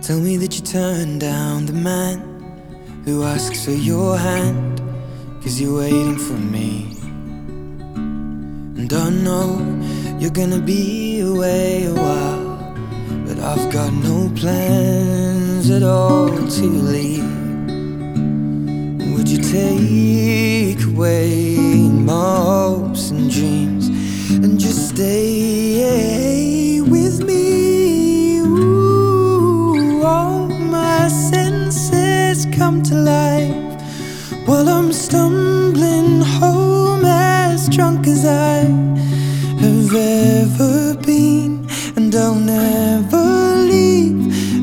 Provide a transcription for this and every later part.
Tell me that you turned down the man who asks for your hand, 'cause you're waiting for me. And I know you're gonna be away a while, but I've got no plans at all to leave. Would you take away my hopes and dreams and just stay with me? Ooh, all my senses come to life while I'm stumbling home, as drunk as I have ever been, and I'll never leave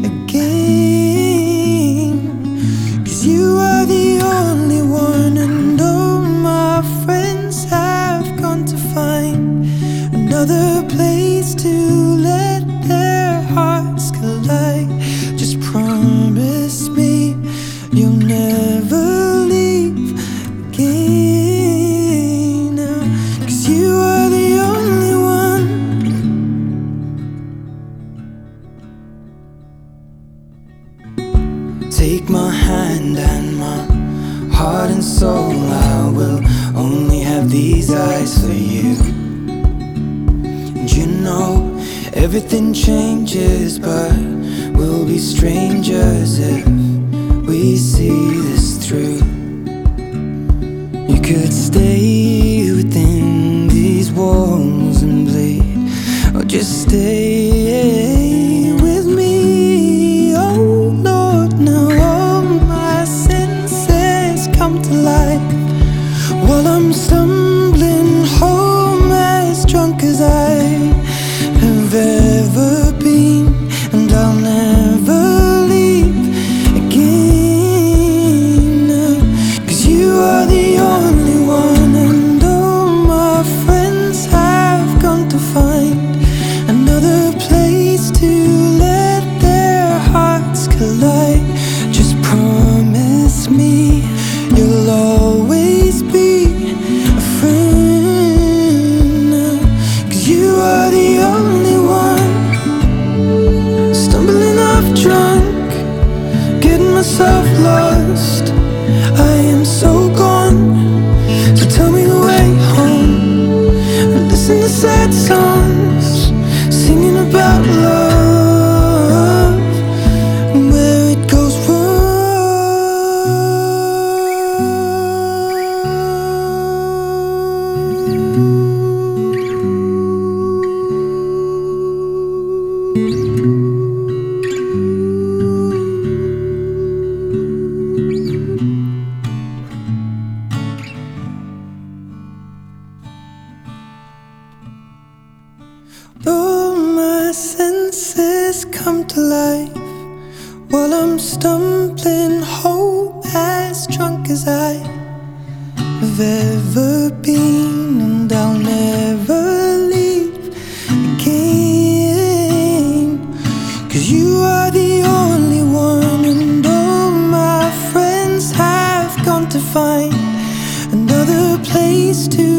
again. 'Cause you are the only one, and all my friends have gone to find another place to let their hearts collide. Just promise me you'll never leave again. 'Cause you are the only one. Take my hand and my heart and soul, I will only have these eyes for you. And you know everything changes, but we'll be strangers if we see this through. You could stay within these walls and bleed, or just stay with me. Oh Lord, now all my senses come to life while I'm stumbling home, as drunk as I have ever been, and I'll never leave again. 'Cause you are the only one, and all my friends have gone to find another place to let their hearts collide. Just promise me you'll always be a friend. 'Cause you are the only one. Stumbling off drunk, getting myself lost, I am so gone. So tell me the way home, and listen to sad songs singing about love and where it goes wrong. All my senses come to life while I'm stumbling home, as drunk as I have ever been, and I'll never leave again. 'Cause you are the only one, and all my friends have gone to find another place to